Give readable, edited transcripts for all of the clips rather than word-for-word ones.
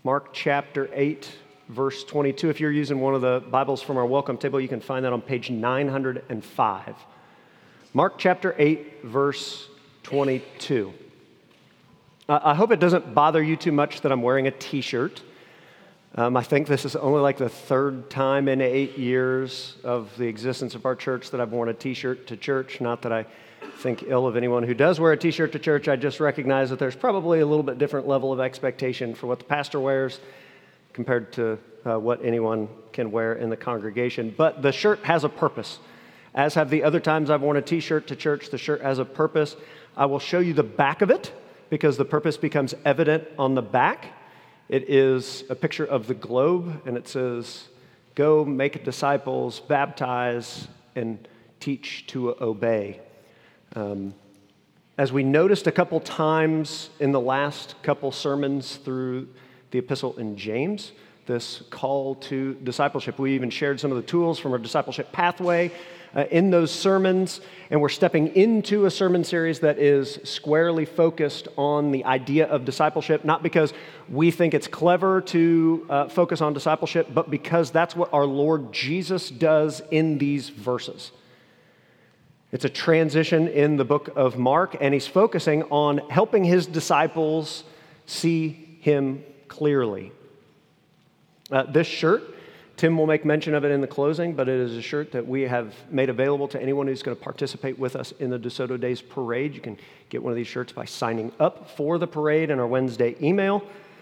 Mark chapter 8, verse 22. If you're using one of the Bibles from our welcome table, you can find that on page 905. Mark chapter 8, verse 22. I hope it doesn't bother you too much that I'm wearing a t-shirt. I think this is only like the third time in 8 years of the existence of our church that I've worn a t-shirt to church. Not that I think ill of anyone who does wear a t-shirt to church. I just recognize that there's probably a little bit different level of expectation for what the pastor wears compared to what anyone can wear in the congregation. But the shirt has a purpose. As have the other times I've worn a t-shirt to church, the shirt has a purpose. I will show you the back of it because the purpose becomes evident on the back. It is a picture of the globe, and it says, "Go make disciples, baptize, and teach to obey." As we noticed a couple times in the last couple sermons through the epistle in James, this call to discipleship. We even shared some of the tools from our discipleship pathway in those sermons, and we're stepping into a sermon series that is squarely focused on the idea of discipleship, not because we think it's clever to focus on discipleship, but because that's what our Lord Jesus does in these verses. It's a transition in the book of Mark, and he's focusing on helping his disciples see him clearly. This shirt, Tim will make mention of it in the closing, but it is a shirt that we have made available to anyone who's going to participate with us in the DeSoto Days Parade. You can get one of these shirts by signing up for the parade in our Wednesday email.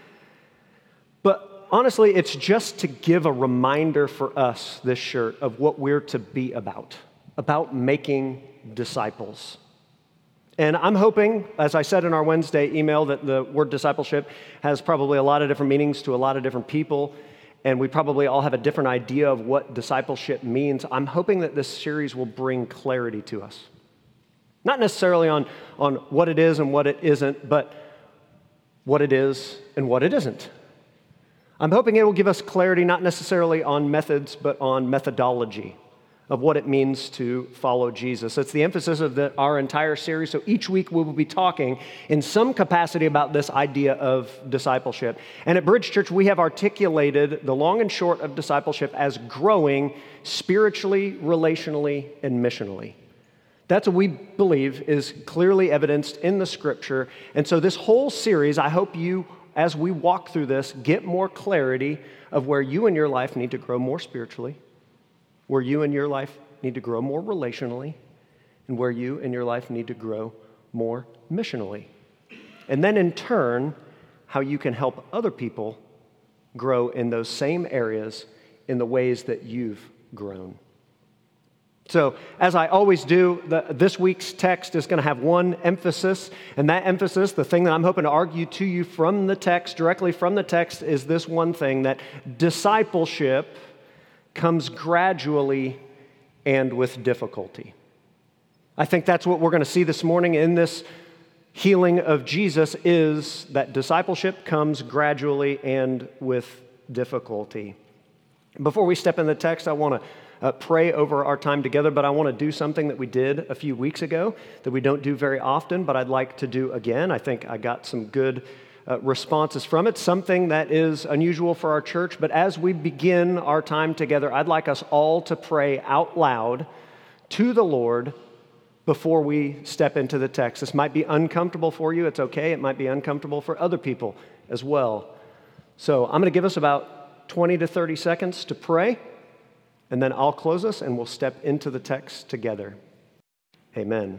But honestly, it's just to give a reminder for us, this shirt, of what we're to be about making disciples. And I'm hoping, as I said in our Wednesday email, that the word discipleship has probably a lot of different meanings to a lot of different people, and we probably all have a different idea of what discipleship means. I'm hoping that this series will bring clarity to us. Not necessarily on what it is and what it isn't, but what it is and what it isn't. I'm hoping it will give us clarity not necessarily on methods, but on methodology of what it means to follow Jesus. It's the emphasis of our entire series. So each week we will be talking in some capacity about this idea of discipleship. And at Bridge Church, we have articulated the long and short of discipleship as growing spiritually, relationally, and missionally. That's what we believe is clearly evidenced in the Scripture. And so this whole series, I hope you, as we walk through this, get more clarity of where you in your life need to grow more spiritually, where you in your life need to grow more relationally, and where you in your life need to grow more missionally. And then in turn, how you can help other people grow in those same areas in the ways that you've grown. So, as I always do, this week's text is going to have one emphasis, and that emphasis, the thing that I'm hoping to argue to you from the text, directly from the text, is this one thing, that discipleship comes gradually and with difficulty. I think that's what we're going to see this morning in this healing of Jesus, is that discipleship comes gradually and with difficulty. Before we step in the text, I want to pray over our time together, but I want to do something that we did a few weeks ago that we don't do very often, but I'd like to do again. I think I got some good responses from it, something that is unusual for our church. But as we begin our time together, I'd like us all to pray out loud to the Lord before we step into the text. This might be uncomfortable for you. It's okay. It might be uncomfortable for other people as well. So I'm going to give us about 20 to 30 seconds to pray, and then I'll close us and we'll step into the text together. Amen.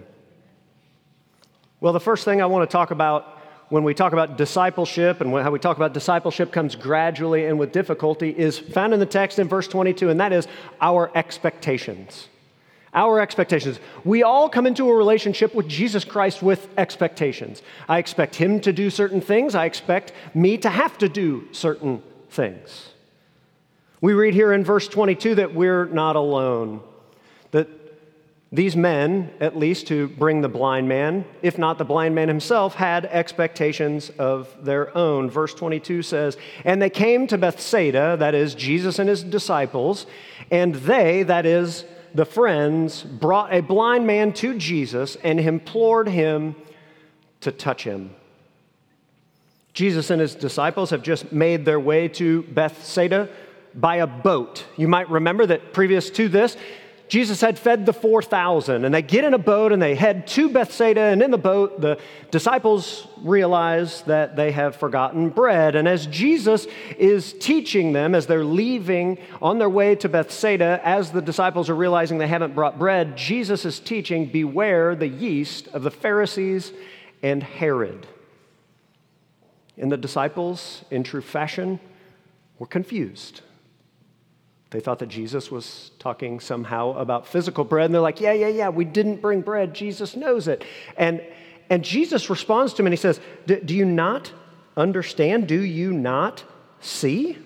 Well, the first thing I want to talk about when we talk about discipleship and how we talk about discipleship comes gradually and with difficulty is found in the text in verse 22, and that is our expectations. Our expectations. We all come into a relationship with Jesus Christ with expectations. I expect him to do certain things. I expect me to have to do certain things. We read here in verse 22 that we're not alone, that these men, at least who bring the blind man, if not the blind man himself, had expectations of their own. Verse 22 says, "And they came to Bethsaida," that is Jesus and his disciples, "and they," that is the friends, "brought a blind man to Jesus and implored him to touch him." Jesus and his disciples have just made their way to Bethsaida by a boat. You might remember that previous to this, Jesus had fed the 4,000, and they get in a boat and they head to Bethsaida, and in the boat, the disciples realize that they have forgotten bread. And as Jesus is teaching them, as they're leaving on their way to Bethsaida, as the disciples are realizing they haven't brought bread, Jesus is teaching, beware the yeast of the Pharisees and Herod. And the disciples, in true fashion, were confused. They thought that Jesus was talking somehow about physical bread, and they're like, yeah, we didn't bring bread. Jesus knows it. And Jesus responds to him, and he says, do you not understand? Do you not see?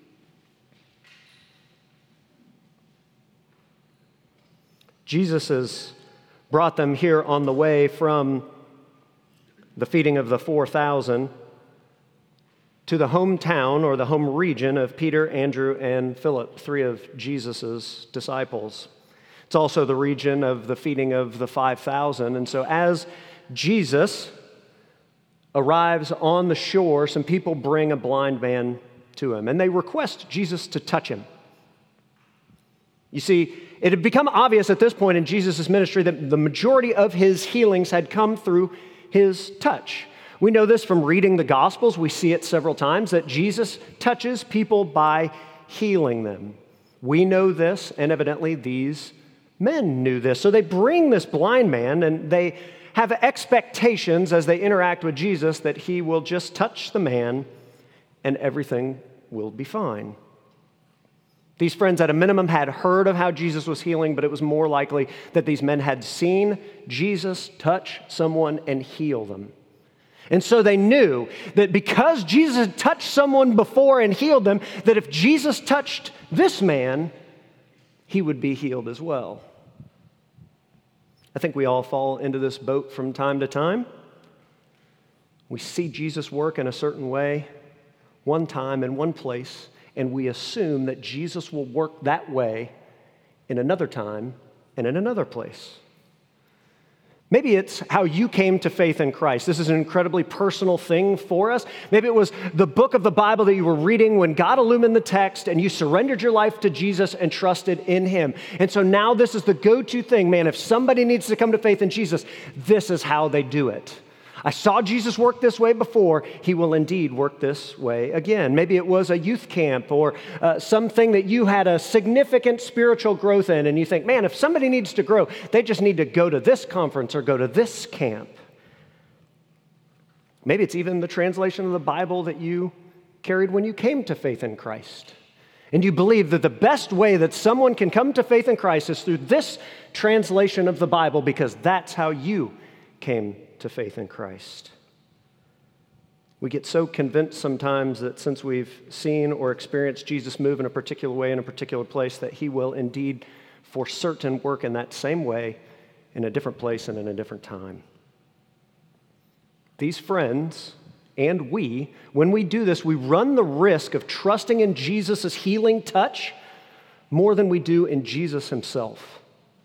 Jesus has brought them here on the way from the feeding of the 4,000 to the hometown or the home region of Peter, Andrew, and Philip, three of Jesus' disciples. It's also the region of the feeding of the 5,000. And so as Jesus arrives on the shore, some people bring a blind man to him, and they request Jesus to touch him. You see, it had become obvious at this point in Jesus' ministry that the majority of his healings had come through his touch. We know this from reading the Gospels. We see it several times that Jesus touches people by healing them. We know this, and evidently these men knew this. So they bring this blind man, and they have expectations as they interact with Jesus that he will just touch the man and everything will be fine. These friends, at a minimum, had heard of how Jesus was healing, but it was more likely that these men had seen Jesus touch someone and heal them. And so they knew that because Jesus had touched someone before and healed them, that if Jesus touched this man, he would be healed as well. I think we all fall into this boat from time to time. We see Jesus work in a certain way, one time in one place, and we assume that Jesus will work that way in another time and in another place. Maybe it's how you came to faith in Christ. This is an incredibly personal thing for us. Maybe it was the book of the Bible that you were reading when God illumined the text and you surrendered your life to Jesus and trusted in him. And so now this is the go-to thing. Man, if somebody needs to come to faith in Jesus, this is how they do it. I saw Jesus work this way before. He will indeed work this way again. Maybe it was a youth camp or something that you had a significant spiritual growth in, and you think, man, if somebody needs to grow, they just need to go to this conference or go to this camp. Maybe it's even the translation of the Bible that you carried when you came to faith in Christ. And you believe that the best way that someone can come to faith in Christ is through this translation of the Bible because that's how you came to faith in Christ. We get so convinced sometimes that since we've seen or experienced Jesus move in a particular way in a particular place, that he will indeed for certain work in that same way in a different place and in a different time. These friends and we, when we do this, we run the risk of trusting in Jesus' healing touch more than we do in Jesus himself.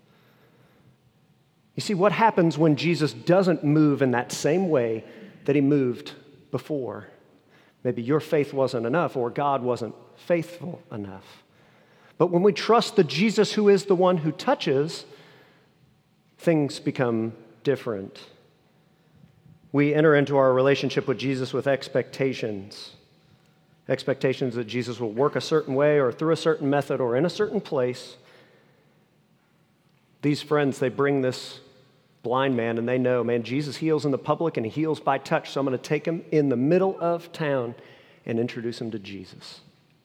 You see, what happens when Jesus doesn't move in that same way that he moved before? Maybe your faith wasn't enough or God wasn't faithful enough. But when we trust the Jesus who is the one who touches, things become different. We enter into our relationship with Jesus with expectations. Expectations that Jesus will work a certain way or through a certain method or in a certain place. These friends, they bring this blind man and they know, man, Jesus heals in the public and he heals by touch, so I'm going to take him in the middle of town and introduce him to Jesus.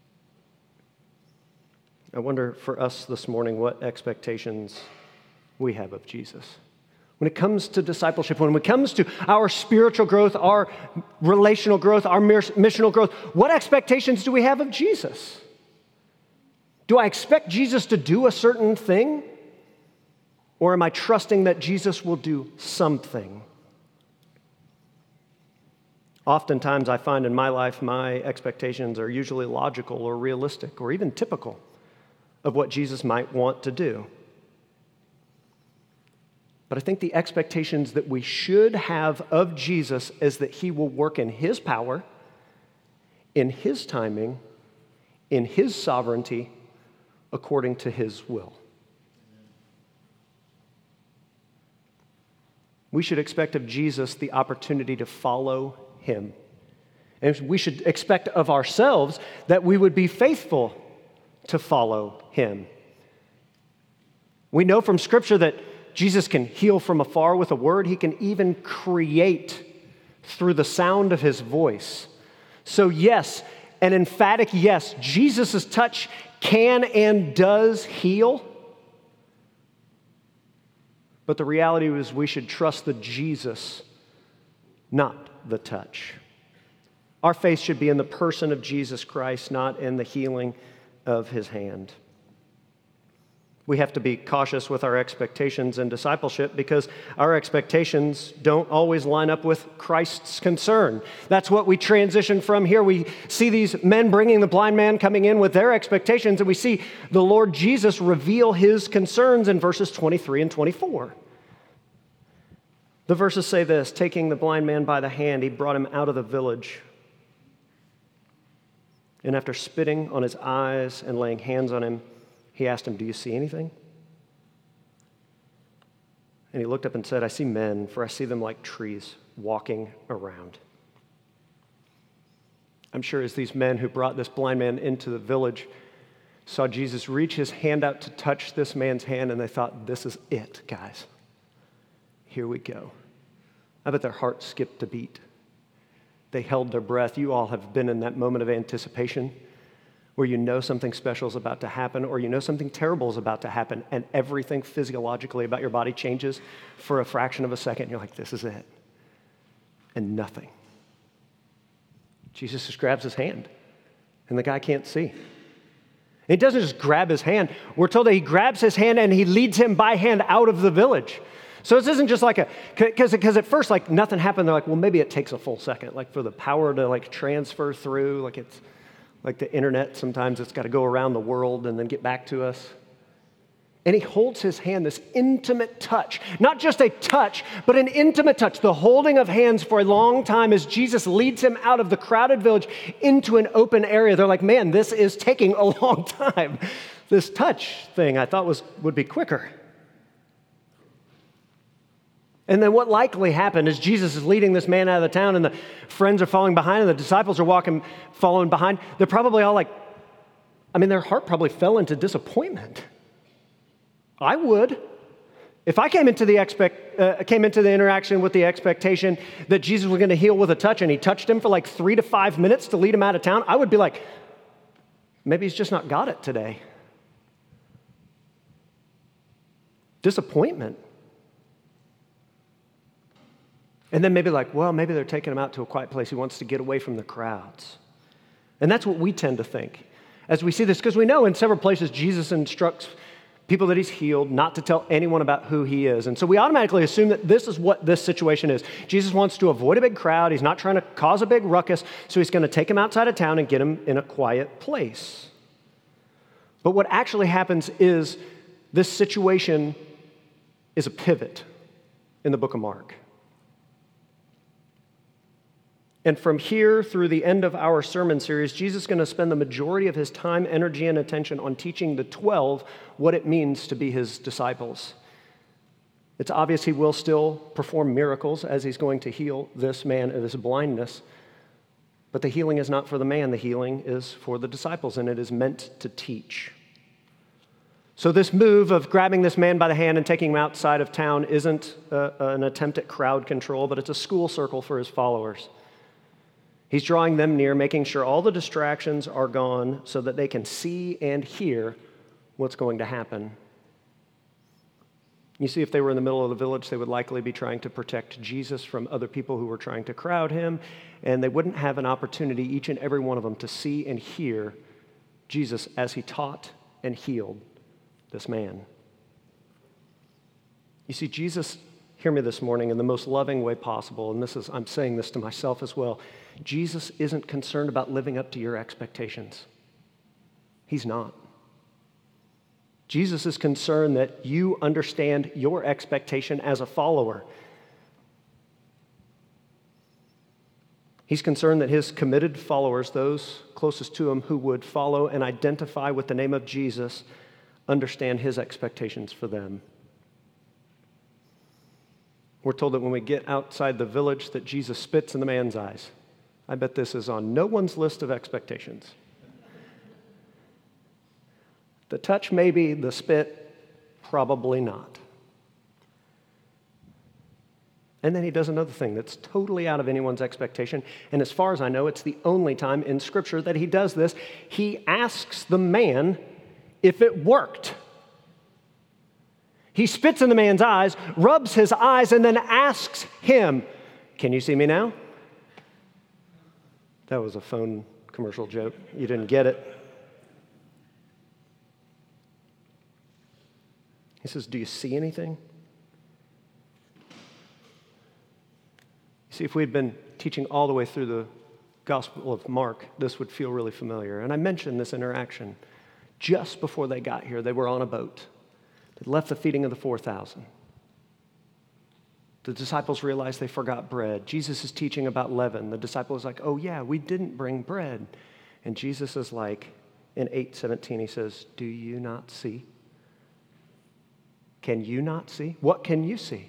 I wonder for us this morning what expectations we have of Jesus. When it comes to discipleship, when it comes to our spiritual growth, our relational growth, our missional growth, what expectations do we have of Jesus? Do I expect Jesus to do a certain thing? Or am I trusting that Jesus will do something? Oftentimes I find in my life my expectations are usually logical or realistic or even typical of what Jesus might want to do. But I think the expectations that we should have of Jesus is that he will work in his power in His timing, in His sovereignty, according to His will. We should expect of Jesus the opportunity to follow Him. And we should expect of ourselves that we would be faithful to follow Him. We know from Scripture that Jesus can heal from afar with a word. He can even create through the sound of His voice. So yes, an emphatic yes, Jesus' touch can and does heal. But the reality is we should trust the Jesus, not the touch. Our faith should be in the person of Jesus Christ, not in the healing of His hand. We have to be cautious with our expectations in discipleship because our expectations don't always line up with Christ's concern. That's what we transition from here. We see these men bringing the blind man coming in with their expectations, and we see the Lord Jesus reveal His concerns in verses 23 and 24. The verses say this: taking the blind man by the hand, He brought him out of the village. And after spitting on his eyes and laying hands on him, He asked him, "Do you see anything?" And he looked up and said, "I see men, for I see them like trees walking around." I'm sure as these men who brought this blind man into the village saw Jesus reach His hand out to touch this man's hand, and they thought, "This is it, guys. Here we go." I bet their hearts skipped a beat. They held their breath. You all have been in that moment of anticipation where you know something special is about to happen, or you know something terrible is about to happen, and everything physiologically about your body changes for a fraction of a second. You're like, this is it. And nothing. Jesus just grabs his hand, and the guy can't see. He doesn't just grab his hand. We're told that He grabs his hand and He leads him by hand out of the village. So this isn't just like because at first, like, nothing happened. They're like, well, maybe it takes a full second, like, for the power to, like, transfer through, like it's like the internet, sometimes it's got to go around the world and then get back to us. And He holds his hand, this intimate touch, not just a touch, but an intimate touch, the holding of hands for a long time as Jesus leads him out of the crowded village into an open area. They're like, man, this is taking a long time. This touch thing I thought would be quicker. And then what likely happened is Jesus is leading this man out of the town, and the friends are following behind, and the disciples are following behind. They're probably all like, their heart probably fell into disappointment. I would. If I came into the interaction with the expectation that Jesus was going to heal with a touch, and He touched him for like 3 to 5 minutes to lead him out of town, I would be like, maybe He's just not got it today. Disappointment. And then maybe like, well, maybe they're taking him out to a quiet place. He wants to get away from the crowds. And that's what we tend to think as we see this, because we know in several places Jesus instructs people that He's healed not to tell anyone about who He is. And so we automatically assume that this is what this situation is. Jesus wants to avoid a big crowd. He's not trying to cause a big ruckus, so He's going to take him outside of town and get him in a quiet place. But what actually happens is this situation is a pivot in the book of Mark. And from here through the end of our sermon series, Jesus is going to spend the majority of His time, energy, and attention on teaching the 12 what it means to be His disciples. It's obvious He will still perform miracles as He's going to heal this man of his blindness. But the healing is not for the man. The healing is for the disciples, and it is meant to teach. So this move of grabbing this man by the hand and taking him outside of town isn't an attempt at crowd control, but it's a school circle for His followers. He's drawing them near, making sure all the distractions are gone so that they can see and hear what's going to happen. You see, if they were in the middle of the village, they would likely be trying to protect Jesus from other people who were trying to crowd Him, and they wouldn't have an opportunity, each and every one of them, to see and hear Jesus as He taught and healed this man. You see, Jesus, hear me this morning, in the most loving way possible, and I'm saying this to myself as well. Jesus isn't concerned about living up to your expectations. He's not. Jesus is concerned that you understand your expectation as a follower. He's concerned that his committed followers, those closest to him who would follow and identify with the name of Jesus, understand his expectations for them. We're told that when we get outside the village that Jesus spits in the man's eyes. I bet this is on no one's list of expectations. The touch, maybe. The spit, probably not. And then he does another thing that's totally out of anyone's expectation. And as far as I know, it's the only time in Scripture that he does this. He asks the man if it worked. He spits in the man's eyes, rubs his eyes, and then asks him, "Can you see me now?" That was a phone commercial joke. You didn't get it. He says, "Do you see anything?" See, if we'd been teaching all the way through the Gospel of Mark, this would feel really familiar. And I mentioned this interaction. Just before they got here, they were on a boat. They left the feeding of the 4,000. The disciples realized they forgot bread. Jesus is teaching about leaven. The disciple is like, "Oh yeah, we didn't bring bread." And Jesus is like, in 8:17, he says, "Do you not see? Can you not see? What can you see?"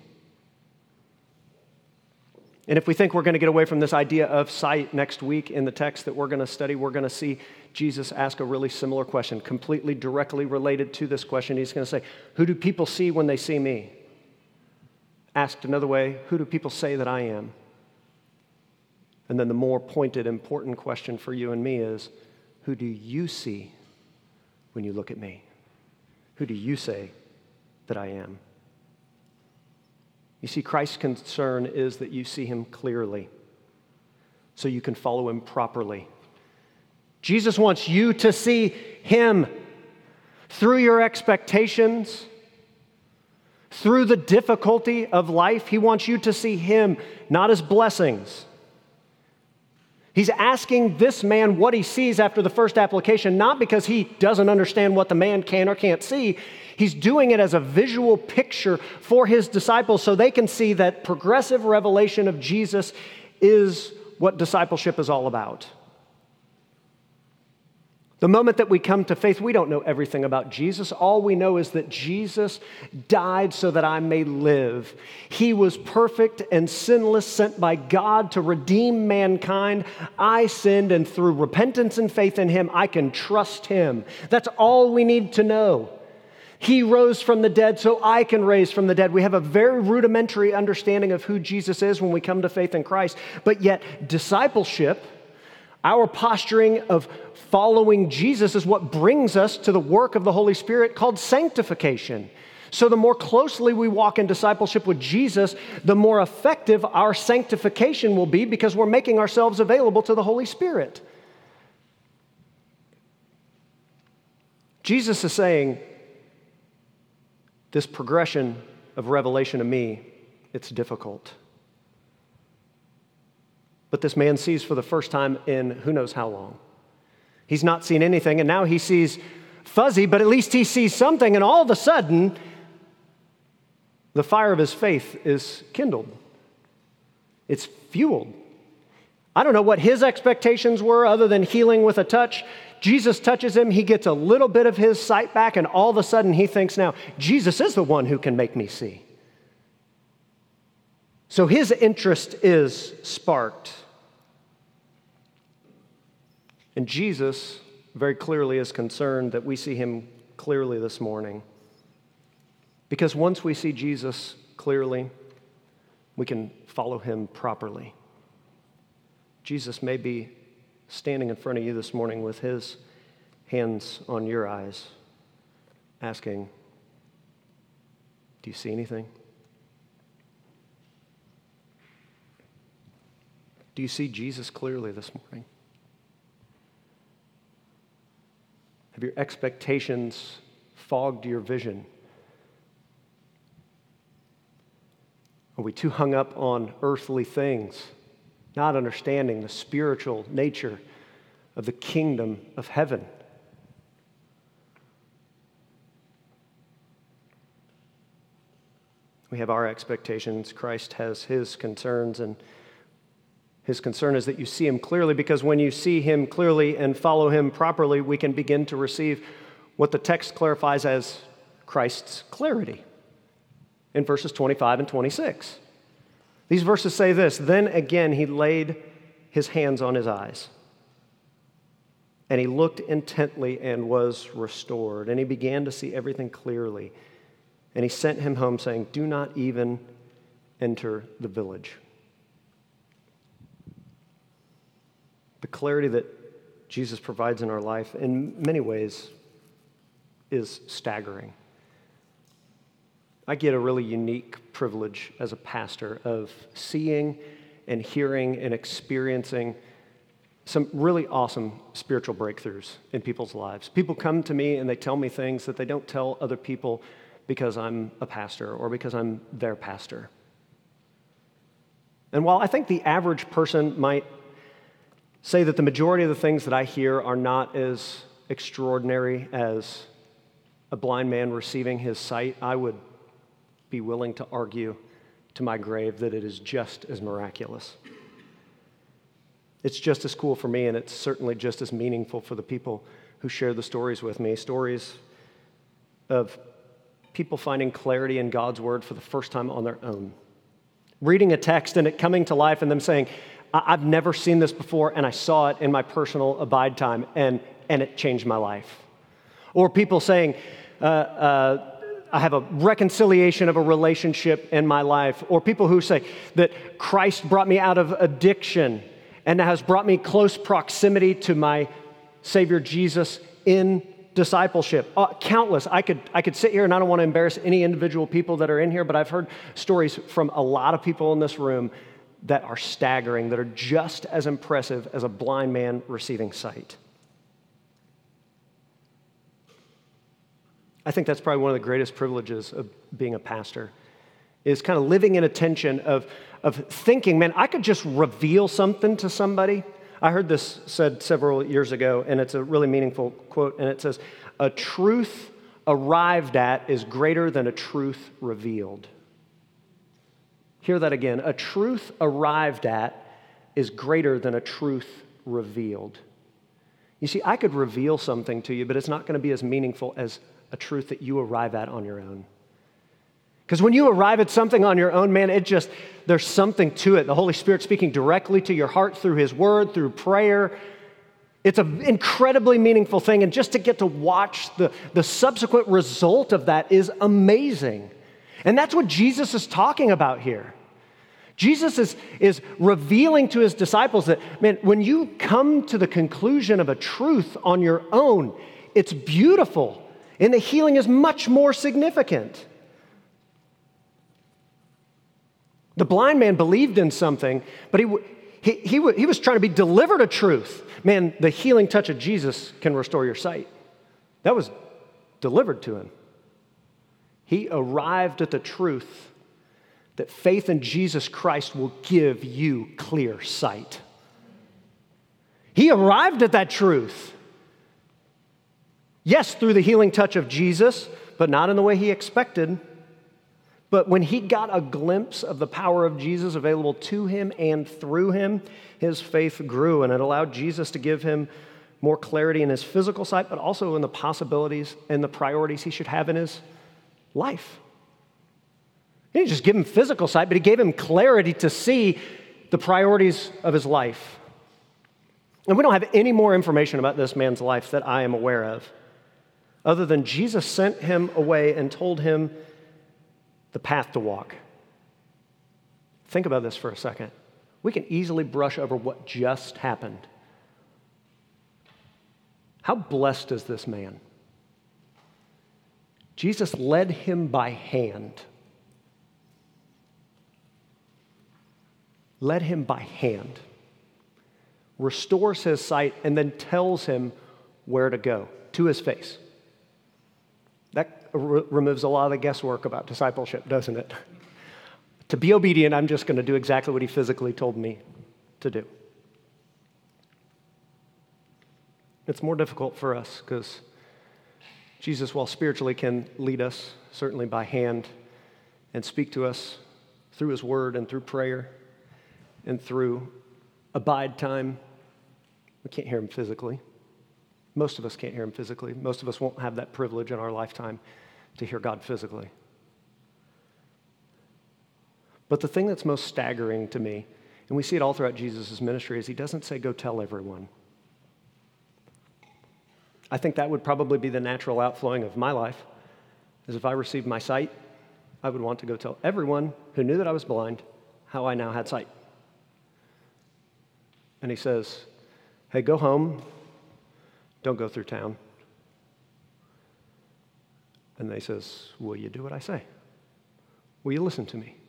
And if we think we're going to get away from this idea of sight next week in the text that we're going to study, we're going to see Jesus ask a really similar question, completely directly related to this question. He's going to say, "Who do people see when they see me?" Asked another way, "Who do people say that I am?" And then the more pointed, important question for you and me is, who do you see when you look at me? Who do you say that I am? You see, Christ's concern is that you see him clearly so you can follow him properly. Jesus wants you to see him through your expectations, through the difficulty of life. He wants you to see him, not as blessings. He's asking this man what he sees after the first application, not because he doesn't understand what the man can or can't see. He's doing it as a visual picture for his disciples so they can see that progressive revelation of Jesus is what discipleship is all about. The moment that we come to faith, we don't know everything about Jesus. All we know is that Jesus died so that I may live. He was perfect and sinless, sent by God to redeem mankind. I sinned, and through repentance and faith in him, I can trust him. That's all we need to know. He rose from the dead so I can raise from the dead. We have a very rudimentary understanding of who Jesus is when we come to faith in Christ. But yet, discipleship, our posturing of following Jesus, is what brings us to the work of the Holy Spirit called sanctification. So the more closely we walk in discipleship with Jesus, the more effective our sanctification will be because we're making ourselves available to the Holy Spirit. Jesus is saying, this progression of revelation to me, it's difficult. But this man sees for the first time in who knows how long. He's not seen anything, and now he sees fuzzy, but at least he sees something, and all of a sudden, the fire of his faith is kindled. It's fueled. I don't know what his expectations were other than healing with a touch. Jesus touches him, he gets a little bit of his sight back, and all of a sudden he thinks now, Jesus is the one who can make me see. So his interest is sparked. And Jesus very clearly is concerned that we see him clearly this morning. Because once we see Jesus clearly, we can follow him properly. Jesus may be standing in front of you this morning with his hands on your eyes, asking, "Do you see anything? Do you see Jesus clearly this morning? Have your expectations fogged your vision? Are we too hung up on earthly things, not understanding the spiritual nature of the kingdom of heaven? We have our expectations. Christ has his concerns. And His concern is that you see him clearly, because when you see him clearly and follow him properly, we can begin to receive what the text clarifies as Christ's clarity in verses 25 and 26. These verses say this: "Then again he laid his hands on his eyes, and he looked intently and was restored, and he began to see everything clearly. And he sent him home, saying, 'Do not even enter the village.'" The clarity that Jesus provides in our life, in many ways, is staggering. I get a really unique privilege as a pastor of seeing and hearing and experiencing some really awesome spiritual breakthroughs in people's lives. People come to me and they tell me things that they don't tell other people because I'm a pastor or because I'm their pastor. And while I think the average person might say that the majority of the things that I hear are not as extraordinary as a blind man receiving his sight, I would be willing to argue to my grave that it is just as miraculous. It's just as cool for me, and it's certainly just as meaningful for the people who share the stories with me, stories of people finding clarity in God's word for the first time on their own. Reading a text and it coming to life and them saying, "I've never seen this before, and I saw it in my personal abide time, and it changed my life." Or people saying, "I have a reconciliation of a relationship in my life." Or people who say that Christ brought me out of addiction and has brought me close proximity to my Savior Jesus in discipleship. Countless. I could sit here, and I don't want to embarrass any individual people that are in here, but I've heard stories from a lot of people in this room that are staggering, that are just as impressive as a blind man receiving sight. I think that's probably one of the greatest privileges of being a pastor, is kind of living in a tension of thinking, man, I could just reveal something to somebody. I heard this said several years ago, and it's a really meaningful quote, and it says, "A truth arrived at is greater than a truth revealed." Hear that again. A truth arrived at is greater than a truth revealed. You see, I could reveal something to you, but it's not going to be as meaningful as a truth that you arrive at on your own. Because when you arrive at something on your own, man, there's something to it. The Holy Spirit speaking directly to your heart through His Word, through prayer. It's an incredibly meaningful thing, and just to get to watch the subsequent result of that is amazing. And that's what Jesus is talking about here. Jesus is revealing to His disciples that, man, when you come to the conclusion of a truth on your own, it's beautiful, and the healing is much more significant. The blind man believed in something, but he was trying to be delivered a truth. Man, the healing touch of Jesus can restore your sight. That was delivered to him. He arrived at the truth that faith in Jesus Christ will give you clear sight. He arrived at that truth. Yes, through the healing touch of Jesus, but not in the way he expected. But when he got a glimpse of the power of Jesus available to him and through him, his faith grew, and it allowed Jesus to give him more clarity in his physical sight, but also in the possibilities and the priorities he should have in his life. He didn't just give him physical sight, but he gave him clarity to see the priorities of his life. And we don't have any more information about this man's life that I am aware of, other than Jesus sent him away and told him the path to walk. Think about this for a second. We can easily brush over what just happened. How blessed is this man? Jesus led him by hand. Led him by hand. Restores his sight and then tells him where to go, to his face. That removes a lot of the guesswork about discipleship, doesn't it? To be obedient, I'm just going to do exactly what he physically told me to do. It's more difficult for us because Jesus, while spiritually can lead us, certainly by hand, and speak to us through his word and through prayer and through abide time. We can't hear him physically. Most of us can't hear him physically. Most of us won't have that privilege in our lifetime to hear God physically. But the thing that's most staggering to me, and we see it all throughout Jesus' ministry, is he doesn't say, go tell everyone. I think that would probably be the natural outflowing of my life, is if I received my sight, I would want to go tell everyone who knew that I was blind how I now had sight. And he says, hey, go home, don't go through town. And he says, will you do what I say? Will you listen to me?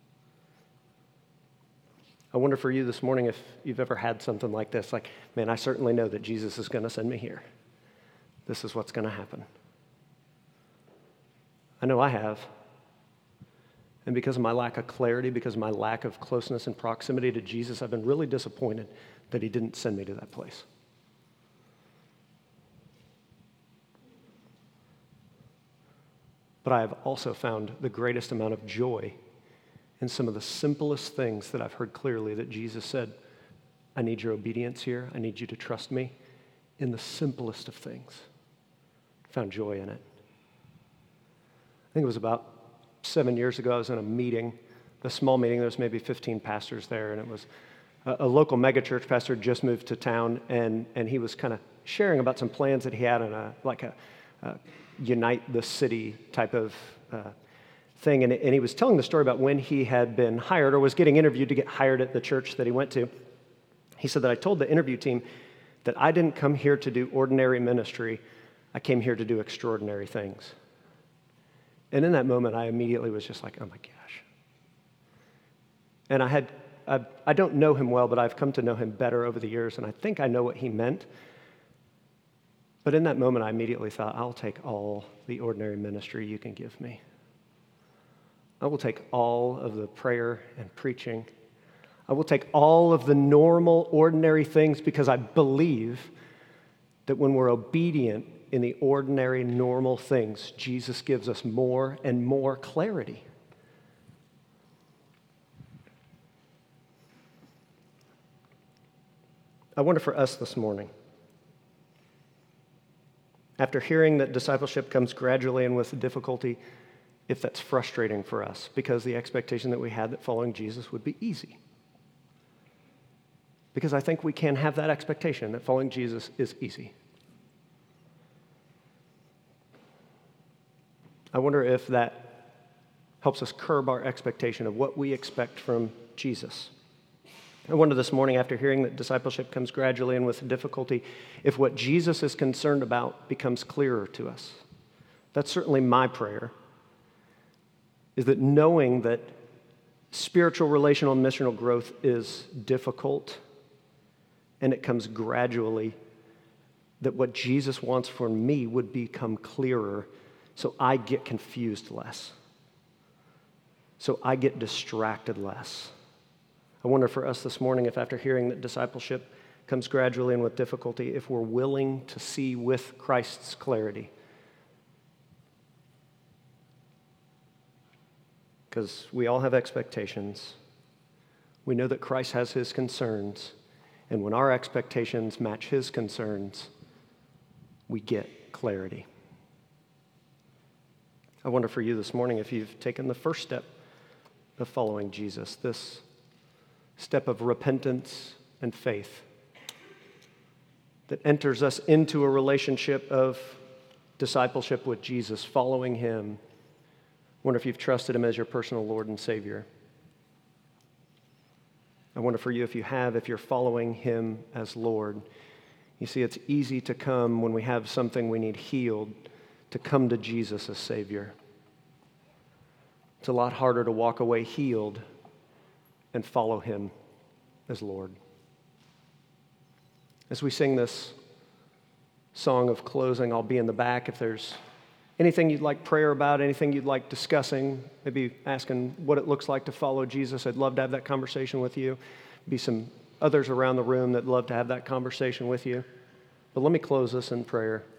I wonder for you this morning if you've ever had something like this, like, man, I certainly know that Jesus is going to send me here. This is what's going to happen. I know I have. And because of my lack of clarity, because of my lack of closeness and proximity to Jesus, I've been really disappointed that he didn't send me to that place. But I have also found the greatest amount of joy in some of the simplest things that I've heard clearly that Jesus said, I need your obedience here. I need you to trust me in the simplest of things. I found joy in it. I think it was about 7 years ago, I was in a meeting, a small meeting. There was maybe 15 pastors there, and it was a local megachurch pastor had just moved to town, and he was kind of sharing about some plans that he had on a unite the city type of thing. And he was telling the story about when he had been hired or was getting interviewed to get hired at the church that he went to. He said that I told the interview team that I didn't come here to do ordinary ministry. I came here to do extraordinary things. And in that moment, I immediately was just like, oh my gosh. And I don't know him well, but I've come to know him better over the years, and I think I know what he meant. But in that moment, I immediately thought, I'll take all the ordinary ministry you can give me. I will take all of the prayer and preaching. I will take all of the normal, ordinary things because I believe that when we're obedient in the ordinary, normal things, Jesus gives us more and more clarity. I wonder for us this morning, after hearing that discipleship comes gradually and with difficulty, if that's frustrating for us, because the expectation that we had that following Jesus would be easy. Because I think we can have that expectation that following Jesus is easy. I wonder if that helps us curb our expectation of what we expect from Jesus. I wonder this morning, after hearing that discipleship comes gradually and with difficulty, if what Jesus is concerned about becomes clearer to us. That's certainly my prayer, is that knowing that spiritual, relational, and missional growth is difficult and it comes gradually, that what Jesus wants for me would become clearer so I get confused less, so I get distracted less. I wonder for us this morning if after hearing that discipleship comes gradually and with difficulty, if we're willing to see with Christ's clarity. Because we all have expectations. We know that Christ has his concerns, and when our expectations match his concerns, we get clarity. I wonder for you this morning if you've taken the first step of following Jesus, this step of repentance and faith that enters us into a relationship of discipleship with Jesus, following him. I wonder if you've trusted him as your personal Lord and Savior. I wonder for you if you have, if you're following him as Lord. You see, it's easy to come when we have something we need healed, to come to Jesus as Savior. It's a lot harder to walk away healed and follow him as Lord. As we sing this song of closing, I'll be in the back. If there's anything you'd like prayer about, anything you'd like discussing, maybe asking what it looks like to follow Jesus, I'd love to have that conversation with you. Be some others around the room that'd love to have that conversation with you. But let me close this in prayer.